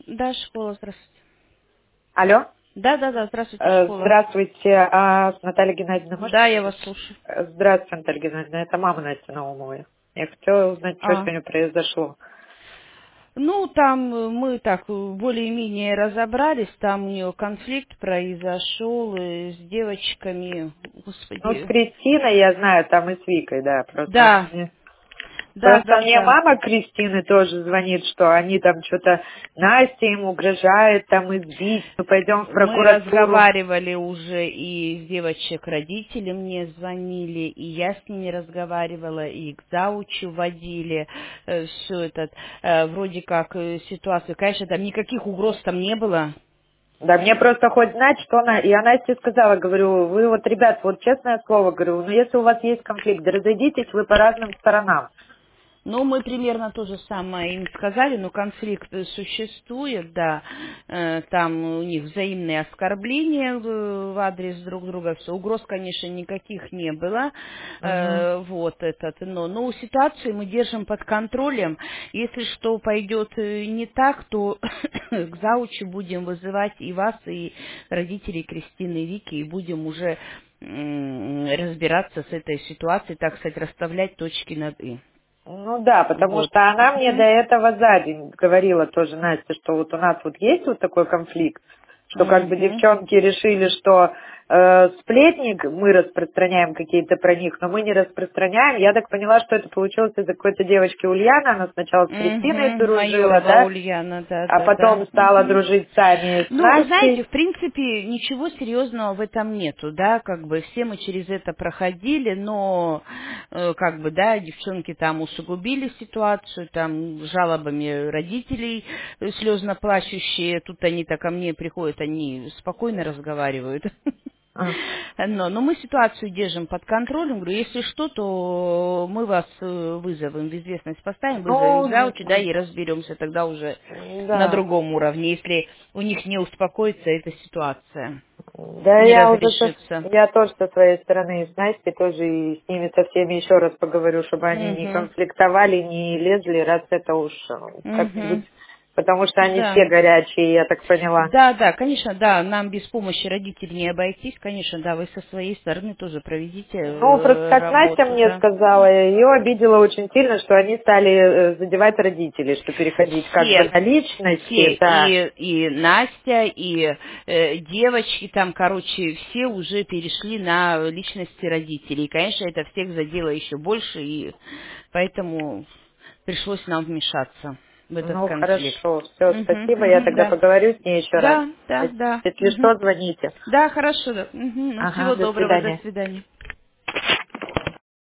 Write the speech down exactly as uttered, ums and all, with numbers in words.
Да, школа, здравствуйте. Алло. Да, да, да, здравствуйте, Э, школа. Здравствуйте. А с Натальей Геннадьевной можно Да, я вас поговорить? слушаю. Э, Здравствуйте, Наталья Геннадьевна. Это мама Настя Наумовой. Я хотела узнать, что А, сегодня произошло. ну, там э, мы так э, более-менее разобрались, там у нее конфликт произошел э, с девочками, Ну, с господи. Кристиной, я знаю, там и с Викой, да. Просто Да, мне, да, просто да, мне да. мама Кристины тоже звонит, что они там что-то, Настя им угрожает там избить, мы пойдем в Мы прокуратуру. разговаривали уже, и с девочек родители мне звонили, и я с ними разговаривала, и к заучу водили, все это, э, вроде как э, ситуацию. Конечно, там никаких угроз там не было. Да, мне просто хоть знать, что она... Я Насте сказала, говорю, вы вот, ребят, вот честное слово, говорю, ну если у вас есть конфликт, да разойдитесь вы по разным сторонам. Ну, мы примерно то же самое им сказали, но конфликт э, существует, да, Э, там у них взаимные оскорбления в в адрес друг друга, все, угроз, конечно, никаких не было, Мгм. Э, вот этот, но, но ситуацию мы держим под контролем, если что пойдет э, не так, то к заучу будем вызывать и вас, и родителей Кристины и Вики, и будем уже м, разбираться с этой ситуацией, так сказать, расставлять точки над «и». Ну да, потому Вот. что она мне до Мгм. этого за день говорила тоже, Настя, что вот у нас вот есть вот такой конфликт, что как бы Мгм. девчонки решили, что э, сплетник, мы распространяем какие-то про них, но мы не распространяем. Я так поняла, что это получилось из-за какой-то девочки Ульяны, она сначала с Кристиной Мгм. дружила, Майорова да, Ульяна, да, а да, да. потом стала Мгм. дружить сами с Ну, знаете, Настей. в принципе, ничего серьезного в этом нету, да, как бы все мы через это проходили, но, э, как бы, да, девчонки там усугубили ситуацию, там, жалобами родителей э, слезно плачущие, тут они-то ко мне приходят, они спокойно разговаривают. А. Но, но мы ситуацию держим под контролем. Говорю, если что, то мы вас э, вызовем, в известность поставим, вызовем Ну, заучи, да, и разберемся тогда уже на да. другом уровне, если у них не успокоится эта ситуация, Да, не я уже со- разрешится. я тоже со своей стороны с Настей тоже и с ними со всеми еще раз поговорю, чтобы они не Угу, конфликтовали, не лезли, раз это уж э, как-нибудь, угу, потому что они да. все горячие, я так поняла. Да, да, конечно, да, нам без помощи родителей не обойтись, конечно, да, вы со своей стороны тоже проведите Ну, просто э, как Настя работу, мне да. сказала, ее обидело очень сильно, что они стали э, задевать родителей, что переходить как бы Все, на все, личности, да. и, и Настя, и э, девочки там, короче, все уже перешли на личности родителей. И, конечно, это всех задело еще больше, и поэтому пришлось нам вмешаться в этот Ну, конфликт. хорошо, все, Мгм, спасибо, я мгм, тогда да. поговорю с ней еще раз. Да, да, да. Если Мгм. что, звоните. Да, хорошо. Да. Мгм. Ну, Ага, всего до доброго, до свидания. свидания.